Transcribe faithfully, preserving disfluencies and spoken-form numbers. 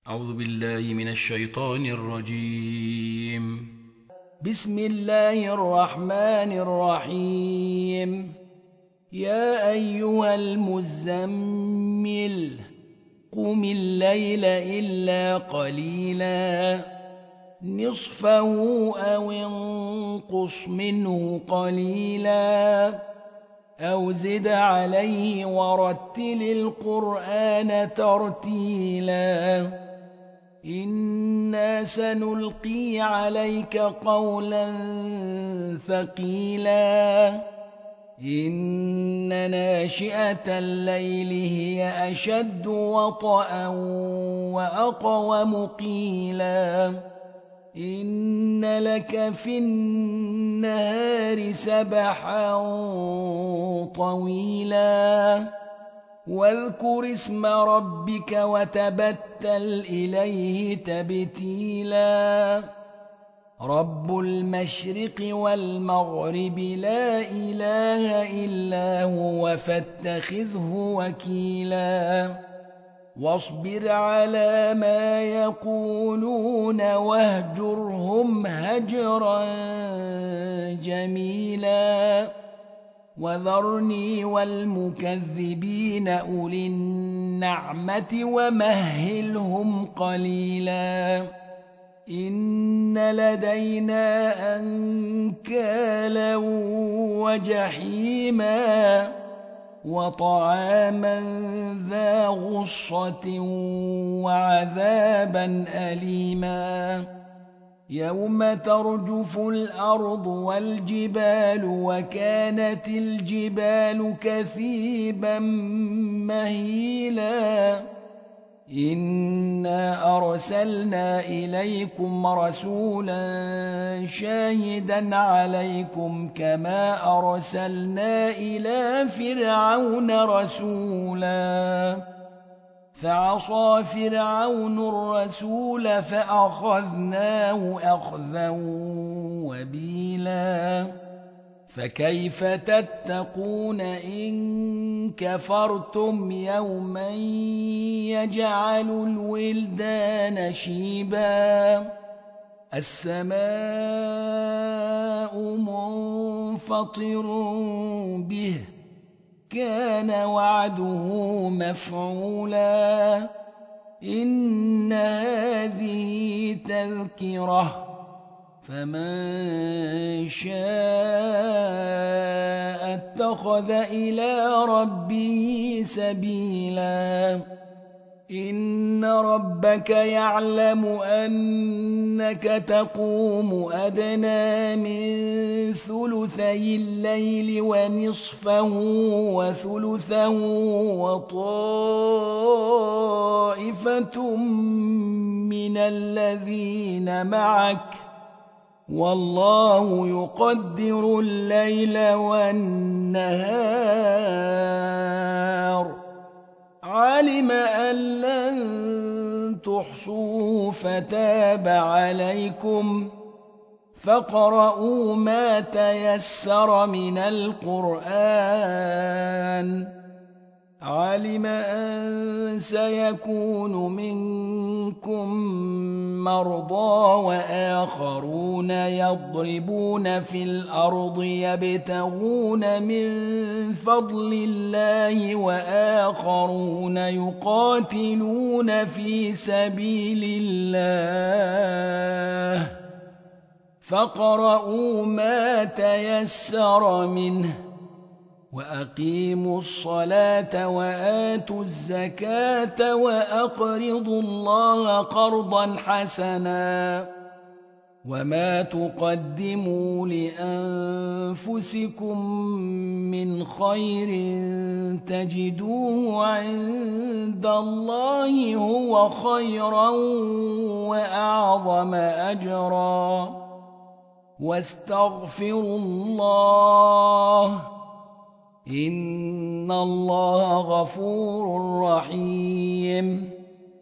أعوذ بالله من الشيطان الرجيم. بسم الله الرحمن الرحيم. يا أيها المزمل قم الليل إلا قليلا نصفه أو انقص منه قليلا أو زد عليه ورتل القرآن ترتيلا إنا سنلقي عليك قولا ثقيلا إن ناشئة الليل هي أشد وطئا وأقوم قيلا إن لك في النهار سبحا طويلا واذكر اسم ربك وتبتل إليه تبتيلا رب المشرق والمغرب لا إله إلا هو فاتخذه وكيلا واصبر على ما يقولون واهجرهم هجرا جميلا وذرني والمكذبين أولي النعمة ومهلهم قليلا إن لدينا أنكالا وجحيما وطعاما ذا غصة وعذابا أليما يوم ترجف الأرض والجبال وكانت الجبال كثيبا مهيلا إنا أرسلنا إليكم رسولا شاهدا عليكم كما أرسلنا إلى فرعون رسولا فعصى فرعون الرسول فأخذناه أخذا وبيلا فكيف تتقون إن كفرتم يوما يجعل الولدان شيبا السماء منفطر به كان وعده مفعولا إن هذه تذكرة فمن شاء اتخذ إلى ربه سبيلا إن ربك يعلم أنك تقوم أدنى من ثلثي الليل ونصفه وثلثه وطائفة من الذين معك والله يقدر الليل والنهار علم أن لن تحصوه فتاب عليكم فاقرؤوا ما تيسر من القرآن علم أن سيكون منكم مرضى وآخرون يضربون في الأرض يبتغون من فضل الله وآخرون يقاتلون في سبيل الله فاقرؤوا ما تيسر منه وأقيموا الصلاة وآتوا الزكاة وأقرضوا الله قرضا حسنا وما تقدموا لأنفسكم من خير تجدوه عند الله هو خيرا وأعظم أجرا واستغفروا الله إن الله غفور رحيم